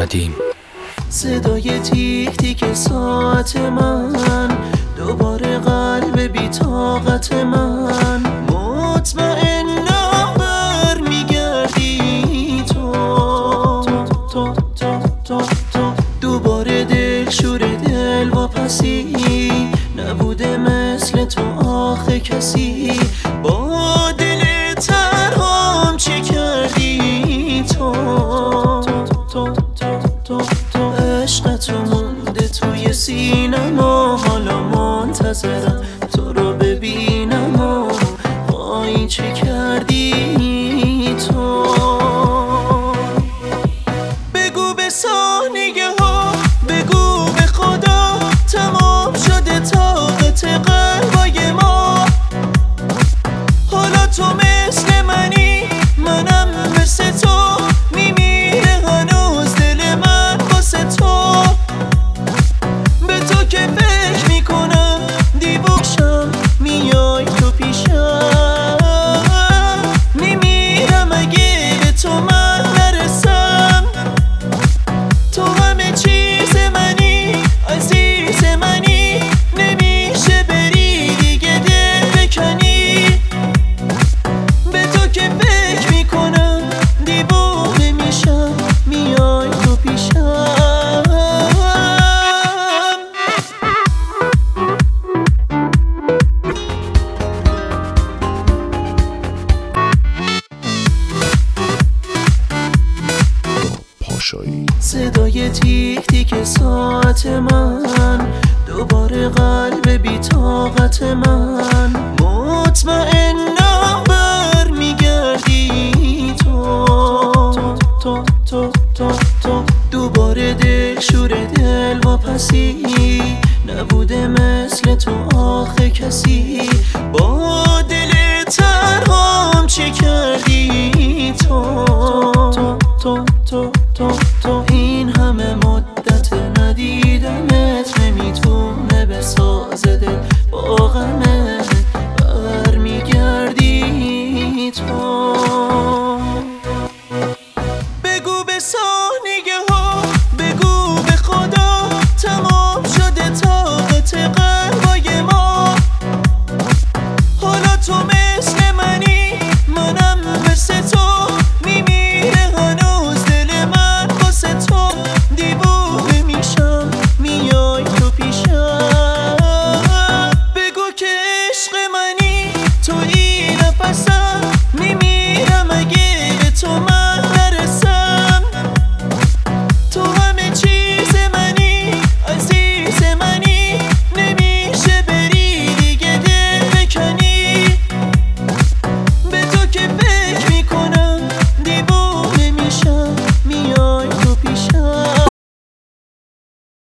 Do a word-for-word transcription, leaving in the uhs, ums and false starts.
قدیم. صدای تیک تیک ساعت من، دوباره قلب بی طاقت من. مطمئنم بر میگردی تو، تو تو تو تو دوباره دل شور دل واپسی. نبوده مثل تو آخه کسی، با دل ترهام چه کردی تو. تو تو تو تو عشقت رو مونده توی سینم و حالا منتظرم تو رو ببینم و وای چه کردی تو. بگو به ثانیه ها، بگو به خدا تمام شده طاقت قلبای ما. حالا تو مثل منی، منم مثل تو، میمیره هنوز دل من واسه تو. به تو که فکر میکنم دیوشم، میای تو پیشم. میمیرم اگه به تو من نرسم. تو همه چیز منی، عزیز منی، نمیشه بری دیگه دل بکنی. به تو که فکر میکنم دیوونه میشم، میای تو پیشم. صدای تیک تیک ساعت من، دوباره قلب بی طاقت من. مطمئنم بر میگردی تو، تو تو تو تو تو دوباره دل شور دل واپسی.